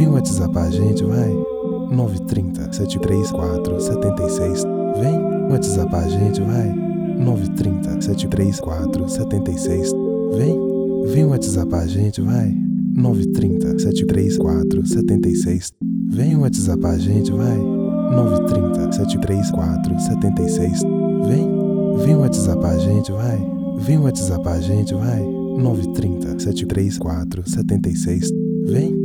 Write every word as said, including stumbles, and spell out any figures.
Vem um WhatsApp a gente, vai. nove trinta, sete três quatro, setenta e seis. Vem um WhatsApp a gente, vai. nove trinta, sete três quatro, setenta e seis. Vem, vem um WhatsApp a gente, vai. nove trinta, sete três quatro, setenta e seis. Vem um WhatsApp a gente, vai. nove trinta, sete três quatro, setenta e seis. Vem, vem um WhatsApp a gente, vai. Vem um WhatsApp a gente, vai. nove trinta, sete três quatro, setenta e seis. Vem.